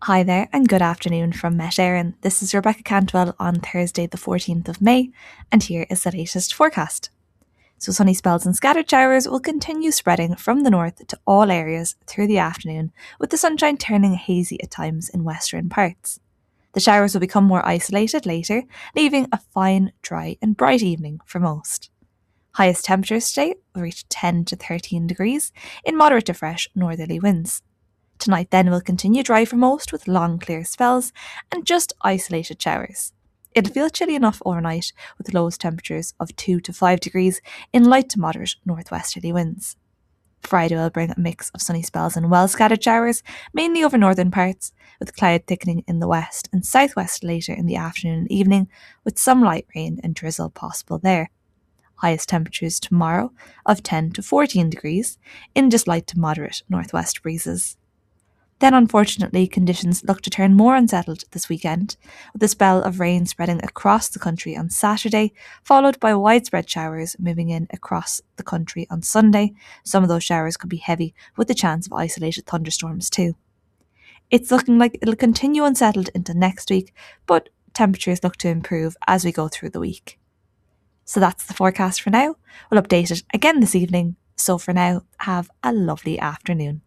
Hi there, and good afternoon from Met Éireann. This is Rebecca Cantwell on Thursday, the 14th of May, and here is the latest forecast. So, sunny spells and scattered showers will continue spreading from the north to all areas through the afternoon, with the sunshine turning hazy at times in western parts. The showers will become more isolated later, leaving a fine, dry, and bright evening for most. Highest temperatures today will reach 10 to 13 degrees in moderate to fresh northerly winds. Tonight then will continue dry for most with long clear spells and just isolated showers. It'll feel chilly enough overnight with lowest temperatures of 2 to 5 degrees in light to moderate northwesterly winds. Friday will bring a mix of sunny spells and well scattered showers, mainly over northern parts, with cloud thickening in the west and southwest later in the afternoon and evening, with some light rain and drizzle possible there. Highest temperatures tomorrow of 10 to 14 degrees in just light to moderate northwest breezes. Then, unfortunately, conditions look to turn more unsettled this weekend, with a spell of rain spreading across the country on Saturday, followed by widespread showers moving in across the country on Sunday. Some of those showers could be heavy, with the chance of isolated thunderstorms too. It's looking like it'll continue unsettled into next week, but temperatures look to improve as we go through the week. So that's the forecast for now. We'll update it again this evening. So for now, have a lovely afternoon.